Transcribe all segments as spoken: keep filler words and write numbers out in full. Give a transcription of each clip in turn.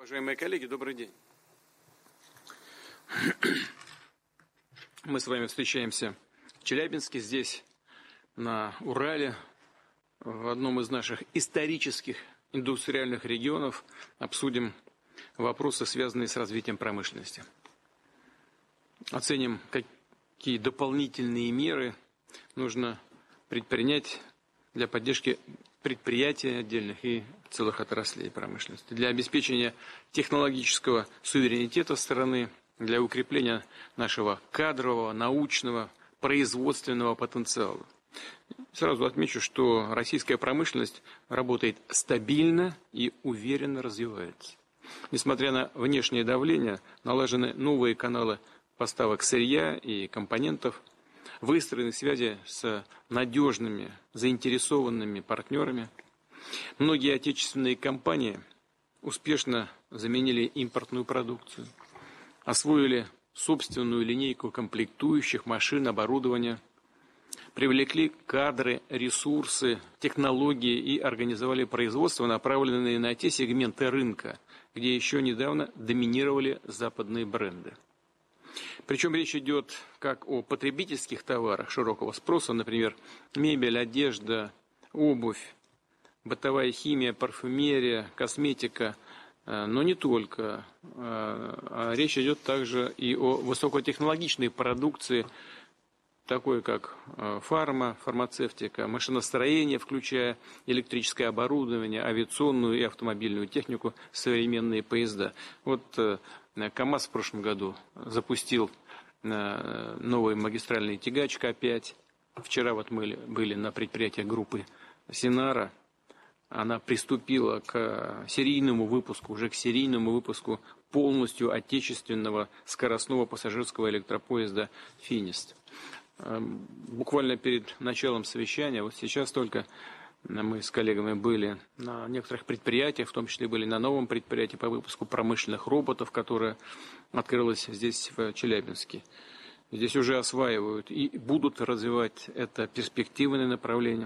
Уважаемые коллеги, добрый день. Мы с вами встречаемся в Челябинске, здесь, на Урале, в одном из наших исторических индустриальных регионов. Обсудим вопросы, связанные с развитием промышленности. Оценим, какие дополнительные меры нужно предпринять для поддержки предприятий отдельных и целых отраслей промышленности, для обеспечения технологического суверенитета страны, для укрепления нашего кадрового, научного, производственного потенциала. Сразу отмечу, что российская промышленность работает стабильно и уверенно развивается. Несмотря на внешнее давление, налажены новые каналы поставок сырья и компонентов, выстроены связи с надежными, заинтересованными партнерами. Многие отечественные компании успешно заменили импортную продукцию, освоили собственную линейку комплектующих, машин, оборудования, привлекли кадры, ресурсы, технологии и организовали производство, направленные на те сегменты рынка, где еще недавно доминировали западные бренды. Причем речь идет как о потребительских товарах широкого спроса, например, мебель, одежда, обувь, бытовая химия, парфюмерия, косметика, но не только. Речь идет также и о высокотехнологичной продукции, такой как фарма, фармацевтика, машиностроение, включая электрическое оборудование, авиационную и автомобильную технику, современные поезда. Вот КАМАЗ в прошлом году запустил новый магистральный тягач К пять. Вчера вот мы были на предприятии группы Синара. Она приступила к серийному выпуску, уже к серийному выпуску полностью отечественного скоростного пассажирского электропоезда «Финист». Буквально перед началом совещания, вот сейчас только мы с коллегами были на некоторых предприятиях, в том числе были на новом предприятии по выпуску промышленных роботов, которое открылось здесь, в Челябинске. Здесь уже осваивают и будут развивать это перспективное направление,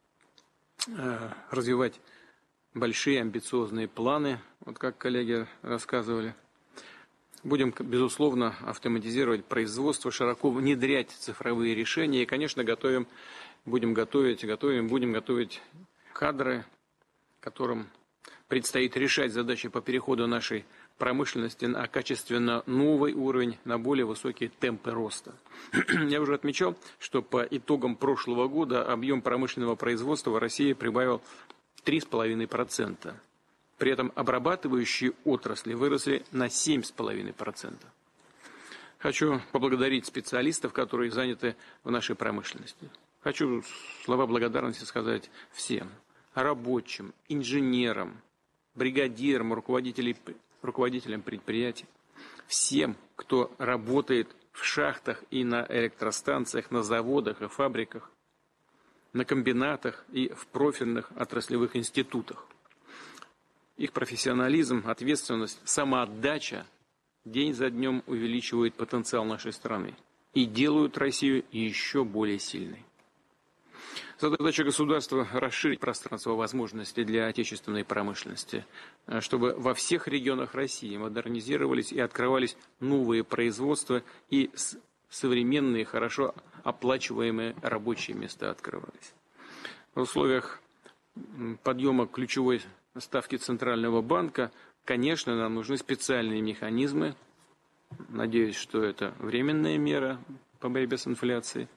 развивать большие амбициозные планы, вот как коллеги рассказывали. Будем, безусловно, автоматизировать производство, широко внедрять цифровые решения и, конечно, готовим, будем готовить, готовим, будем готовить кадры, которым предстоит решать задачи по переходу нашей промышленности на качественно новый уровень, на более высокие темпы роста. Я уже отмечал, что по итогам прошлого года объем промышленного производства в России прибавил три с половиной процента. При этом обрабатывающие отрасли выросли на семь с половиной процента. Хочу поблагодарить специалистов, которые заняты в нашей промышленности. Хочу слова благодарности сказать всем рабочим, инженерам, бригадирам, руководителям, руководителям предприятий, всем, кто работает в шахтах и на электростанциях, на заводах и фабриках, на комбинатах и в профильных отраслевых институтах. Их профессионализм, ответственность, самоотдача день за днем увеличивают потенциал нашей страны и делают Россию еще более сильной. Задача государства – расширить пространство возможностей для отечественной промышленности, чтобы во всех регионах России модернизировались и открывались новые производства и современные, хорошо оплачиваемые рабочие места открывались. В условиях подъема ключевой ставки Центрального банка, конечно, нам нужны специальные механизмы. Надеюсь, что это временная мера по борьбе с инфляцией.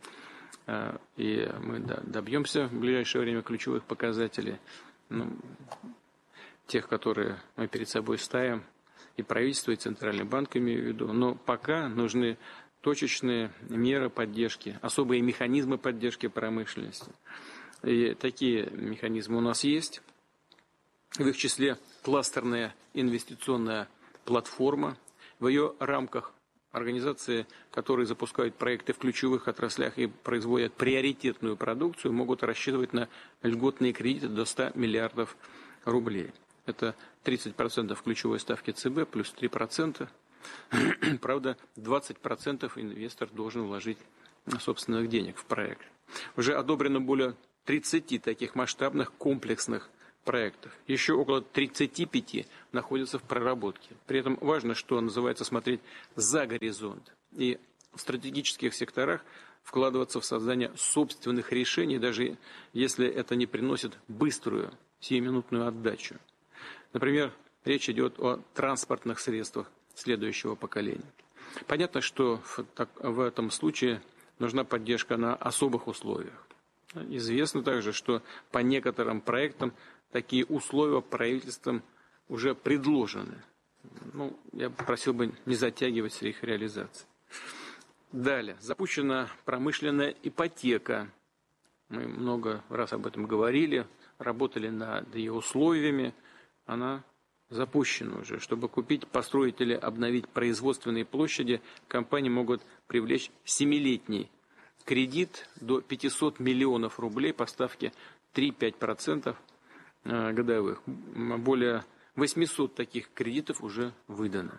И мы добьемся в ближайшее время ключевых показателей, ну, тех, которые мы перед собой ставим, и правительство, и Центральный банк имею в виду. Но пока нужны точечные меры поддержки, особые механизмы поддержки промышленности. И такие механизмы у нас есть. В их числе кластерная инвестиционная платформа. В ее рамках организации, которые запускают проекты в ключевых отраслях и производят приоритетную продукцию, могут рассчитывать на льготные кредиты до ста миллиардов рублей. Это тридцать процентов ключевой ставки ЦБ плюс три процента. Правда, двадцать процентов инвестор должен вложить собственных денег в проект. Уже одобрено более тридцати таких масштабных комплексных проектов. Еще около тридцати пяти находятся в проработке. При этом важно, что называется, смотреть за горизонт. И в стратегических секторах вкладываться в создание собственных решений, даже если это не приносит быструю, сиюминутную отдачу. Например, речь идет о транспортных средствах следующего поколения. Понятно, что в, так, в этом случае нужна поддержка на особых условиях. Известно также, что по некоторым проектам такие условия правительством уже предложены. Ну, я просил бы не затягивать с их реализацией. Далее. Запущена промышленная ипотека. Мы много раз об этом говорили, работали над ее условиями. Она запущена уже. Чтобы купить, построить или обновить производственные площади, компании могут привлечь семилетний кредит до пятисот миллионов рублей по ставке три-пять процентов годовых. Более восьмисот таких кредитов уже выдано.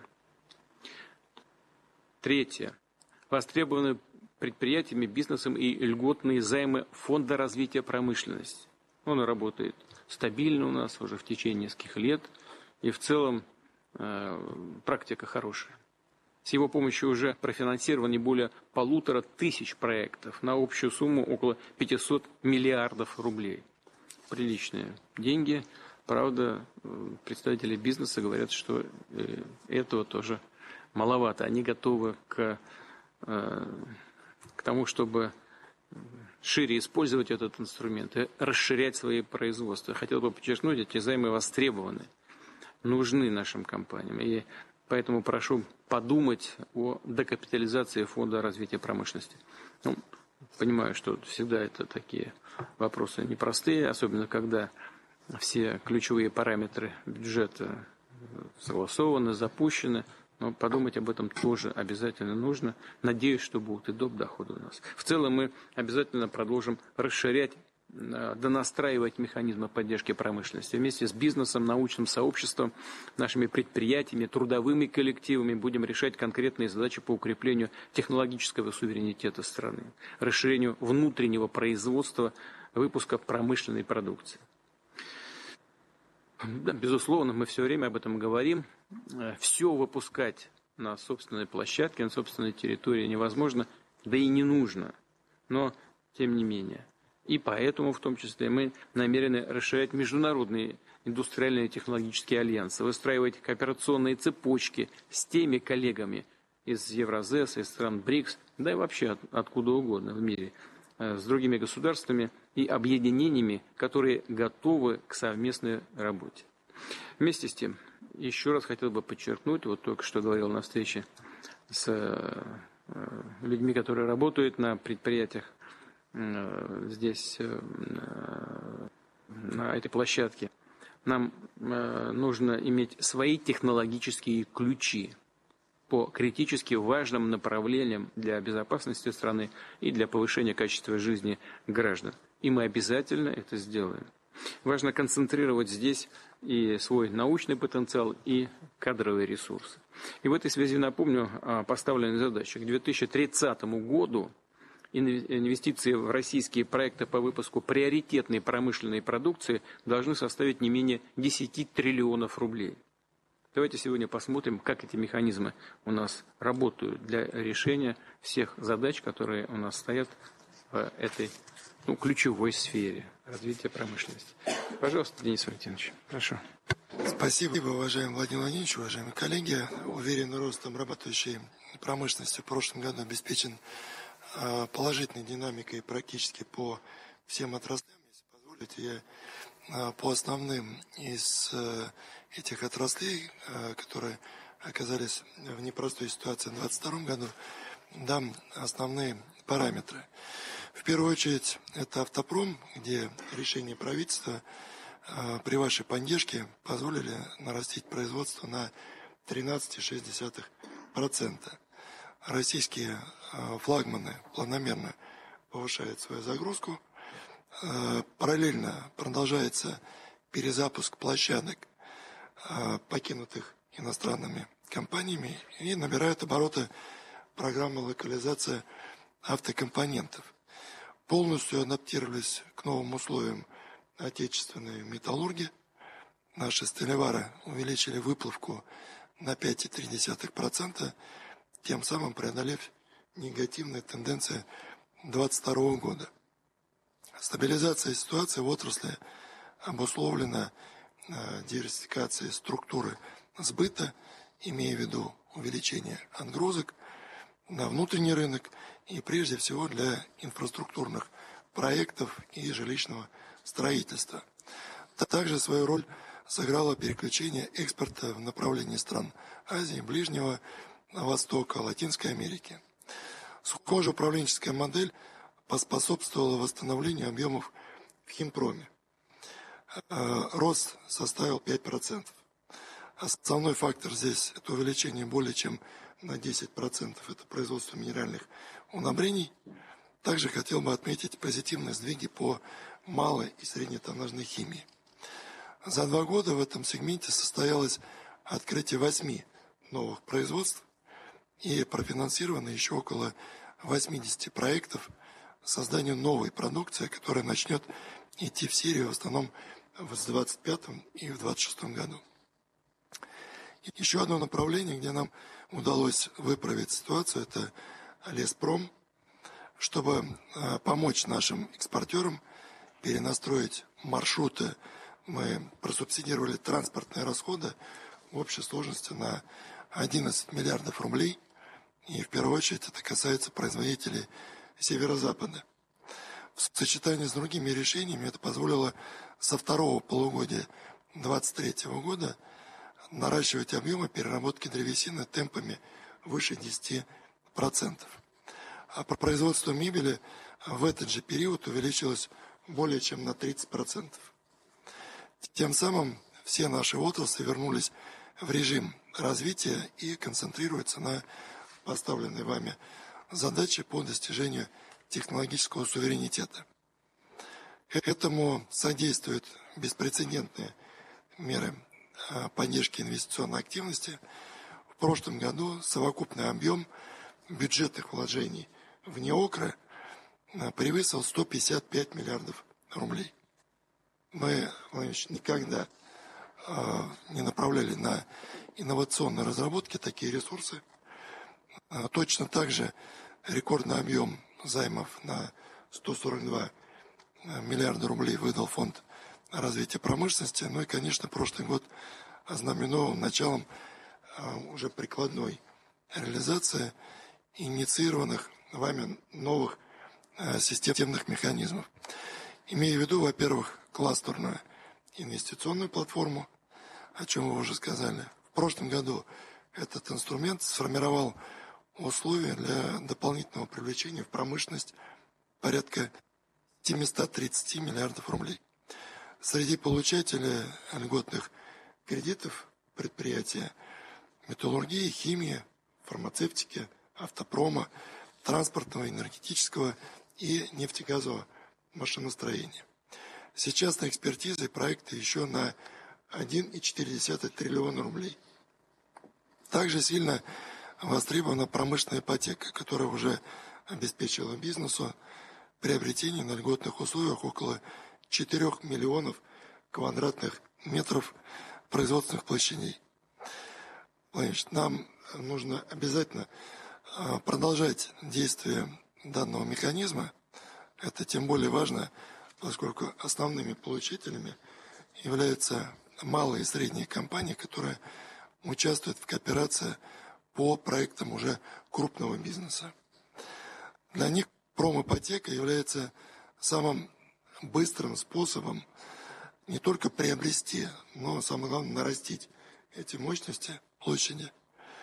Третье. Востребованы предприятиями, бизнесом и льготные займы Фонда развития промышленности. Он работает стабильно у нас уже в течение нескольких лет. И в целом э, практика хорошая. С его помощью уже профинансировано не более полутора тысяч проектов на общую сумму около пятисот миллиардов рублей. Приличные деньги. Правда, представители бизнеса говорят, что этого тоже маловато. Они готовы к, к тому, чтобы шире использовать этот инструмент и расширять свои производства. Хотел бы подчеркнуть, эти займы востребованы, нужны нашим компаниям. И поэтому прошу подумать о декапитализации Фонда развития промышленности. Ну, понимаю, что всегда это такие вопросы непростые, особенно когда все ключевые параметры бюджета согласованы, запущены. Но подумать об этом тоже обязательно нужно. Надеюсь, что будут и доп. Доходы у нас. В целом мы обязательно продолжим расширять, донастраивать механизмы поддержки промышленности. Вместе с бизнесом, научным сообществом, нашими предприятиями, трудовыми коллективами будем решать конкретные задачи по укреплению технологического суверенитета страны, расширению внутреннего производства, выпуска промышленной продукции. Да, безусловно, мы все время об этом говорим. Все выпускать на собственной площадке, на собственной территории невозможно, да и не нужно. Но, тем не менее. И поэтому, в том числе, мы намерены расширять международные индустриальные и технологические альянсы, выстраивать кооперационные цепочки с теми коллегами из Евразес, из стран БРИКС, да и вообще от, откуда угодно в мире, с другими государствами и объединениями, которые готовы к совместной работе. Вместе с тем, еще раз хотел бы подчеркнуть, вот только что говорил на встрече с людьми, которые работают на предприятиях здесь, на этой площадке, нам нужно иметь свои технологические ключи по критически важным направлениям для безопасности страны и для повышения качества жизни граждан. И мы обязательно это сделаем. Важно концентрировать здесь и свой научный потенциал, и кадровые ресурсы. И в этой связи напомню о поставленной задаче. К две тысячи тридцатому году инвестиции в российские проекты по выпуску приоритетной промышленной продукции должны составить не менее десяти триллионов рублей. Давайте сегодня посмотрим, как эти механизмы у нас работают для решения всех задач, которые у нас стоят в этой ну, ключевой сфере развития промышленности. Пожалуйста, Денис Валентинович, прошу. Спасибо, уважаемый Владимир Владимирович, уважаемые коллеги. Уверенный ростом работающей промышленности в прошлом году обеспечен положительной динамикой практически по всем отраслям. Если позволите, я по основным из этих отраслей, которые оказались в непростой ситуации в две тысячи двадцать втором году, дам основные параметры. В первую очередь, это автопром, где решения правительства при вашей поддержке позволили нарастить производство на тринадцать целых шесть десятых процента. Российские флагманы планомерно повышают свою загрузку. Параллельно продолжается перезапуск площадок, покинутых иностранными компаниями, и набирают обороты программы локализации автокомпонентов. Полностью адаптировались к новым условиям отечественные металлурги. Наши сталевары увеличили выплавку на пять целых три десятых процента, тем самым преодолев негативные тенденции две тысячи двадцать второго года. Стабилизация ситуации в отрасли обусловлена диверсификацией структуры сбыта, имея в виду увеличение отгрузок на внутренний рынок и прежде всего для инфраструктурных проектов и жилищного строительства. Также свою роль сыграло переключение экспорта в направлении стран Азии, Ближнего Востока, Латинской Америки. Схожая управленческая модель поспособствовала восстановлению объемов в химпроме. Рост составил пять процентов. Основной фактор здесь – это увеличение более чем на десять процентов. Это производство минеральных удобрений. Также хотел бы отметить позитивные сдвиги по малой и среднетоннажной химии. За два года в этом сегменте состоялось открытие восьми новых производств и профинансировано еще около восьмидесяти проектов создания новой продукции, которая начнет идти в серию в основном в две тысячи двадцать пятом и в две тысячи двадцать шестом году. Еще одно направление, где нам удалось выправить ситуацию, это леспром, чтобы помочь нашим экспортерам перенастроить маршруты. Мы просубсидировали транспортные расходы в общей сложности на одиннадцать миллиардов рублей. И в первую очередь это касается производителей Северо-Запада. В сочетании с другими решениями это позволило со второго полугодия две тысячи двадцать третьего года наращивать объемы переработки древесины темпами выше десяти процентов. А по производству мебели в этот же период увеличилось более чем на тридцать процентов. Тем самым все наши отрасли вернулись в режим развития и концентрируются на поставленной вами задаче по достижению технологического суверенитета. Этому содействуют беспрецедентные меры поддержки инвестиционной активности. В прошлом году совокупный объем бюджетных вложений в НЕОКРы превысил сто пятьдесят пять миллиардов рублей. Мы, Владимир, никогда э, не направляли на инновационные разработки такие ресурсы. А точно так же рекордный объем займов на сто сорок два миллиарда рублей выдал фонд развития промышленности. Ну и, конечно, прошлый год ознаменован началом э, уже прикладной реализации инициированных вами новых э, системных механизмов. Имея в виду, во-первых, кластерную инвестиционную платформу, о чем вы уже сказали. В прошлом году этот инструмент сформировал условия для дополнительного привлечения в промышленность порядка семьсот тридцать миллиардов рублей. Среди получателей льготных кредитов предприятия металлургии, химии, фармацевтики, автопрома, транспортного, энергетического и нефтегазового машиностроения. Сейчас на экспертизе проекты еще на один целых четыре десятых триллиона рублей. Также сильно востребована промышленная ипотека, которая уже обеспечила бизнесу приобретение на льготных условиях около четырёх миллионов квадратных метров производственных площадей. Значит, нам нужно обязательно продолжать действие данного механизма. Это тем более важно, поскольку основными получателями являются малые и средние компании, которые участвуют в кооперации по проектам уже крупного бизнеса. Для них промипотека является самым быстрым способом не только приобрести, но самое главное нарастить эти мощности, площади,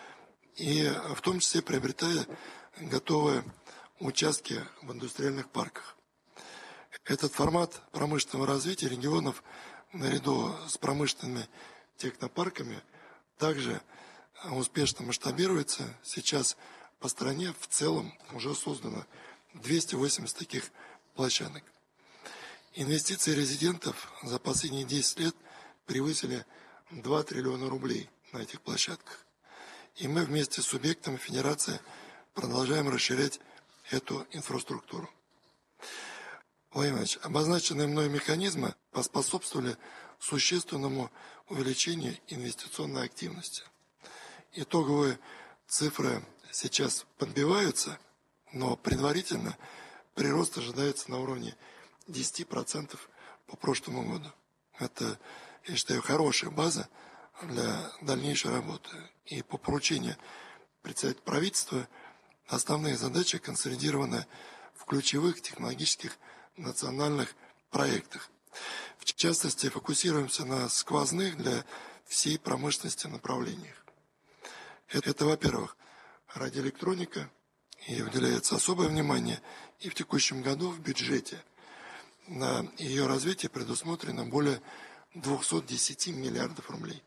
и в том числе приобретая готовые участки в индустриальных парках. Этот формат промышленного развития регионов наряду с промышленными технопарками также успешно масштабируется. Сейчас по стране в целом уже создано двести восемьдесят таких площадок. Инвестиции резидентов за последние десять лет превысили два триллиона рублей на этих площадках. И мы вместе с субъектами Федерации продолжаем расширять эту инфраструктуру. Владимир Ильич, обозначенные мной механизмы поспособствовали существенному увеличению инвестиционной активности. Итоговые цифры сейчас подбиваются, но предварительно прирост ожидается на уровне десяти процентов по прошлому году. Это, я считаю, хорошая база для дальнейшей работы. И по поручению председателя правительства основные задачи консолидированы в ключевых технологических национальных проектах. В частности, фокусируемся на сквозных для всей промышленности направлениях. Это, это во-первых, радиоэлектроника, и уделяется особое внимание, и в текущем году в бюджете на ее развитие предусмотрено более двухсот десяти миллиардов рублей.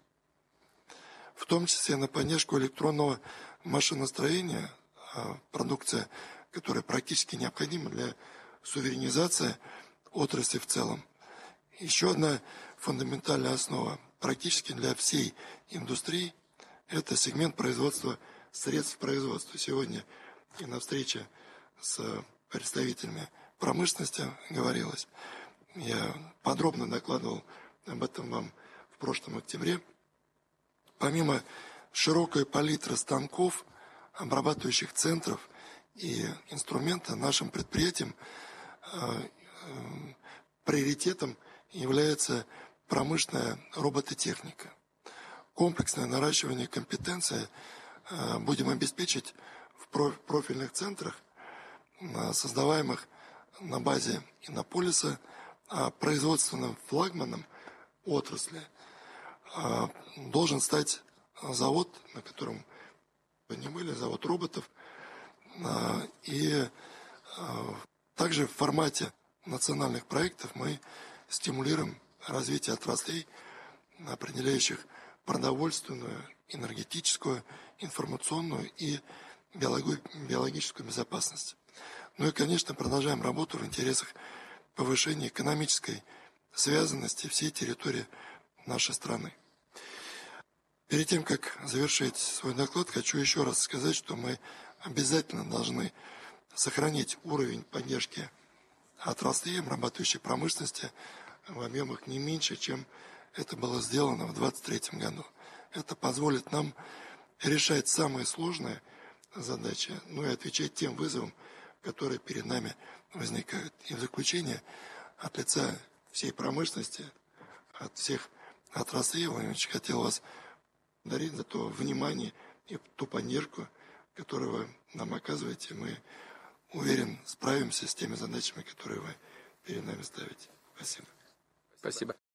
В том числе на поддержку электронного машиностроения, продукция, которая практически необходима для суверенизации отрасли в целом. Еще одна фундаментальная основа практически для всей индустрии – это сегмент производства средств производства. Сегодня и на встрече с представителями промышленности говорилось. Я подробно докладывал об этом вам в прошлом октябре. Помимо широкой палитры станков, обрабатывающих центров и инструмента, нашим предприятием э, э, приоритетом является промышленная робототехника. Комплексное наращивание компетенции э, будем обеспечить в профильных центрах, э, создаваемых на базе Иннополиса, а производственным флагманом отрасли э, должен стать завод, на котором вы не были, завод роботов. Э, и э, также в формате национальных проектов мы стимулируем развитие отраслей, определяющих продовольственную, энергетическую, информационную и биологическую безопасность. Ну и, конечно, продолжаем работу в интересах повышения экономической связанности всей территории нашей страны. Перед тем, как завершить свой доклад, хочу еще раз сказать, что мы обязательно должны сохранить уровень поддержки отраслей обрабатывающей промышленности в объемах не меньше, чем это было сделано в две тысячи двадцать третьем году. Это позволит нам решать самые сложные задачи, ну и отвечать тем вызовам, которые перед нами возникают. И в заключение, от лица всей промышленности, от всех отраслей, Владимир Ильич, хотел вас благодарить за то внимание и ту поддержку, которую вы нам оказываете. Мы, уверен, справимся с теми задачами, которые вы перед нами ставите. Спасибо. Спасибо.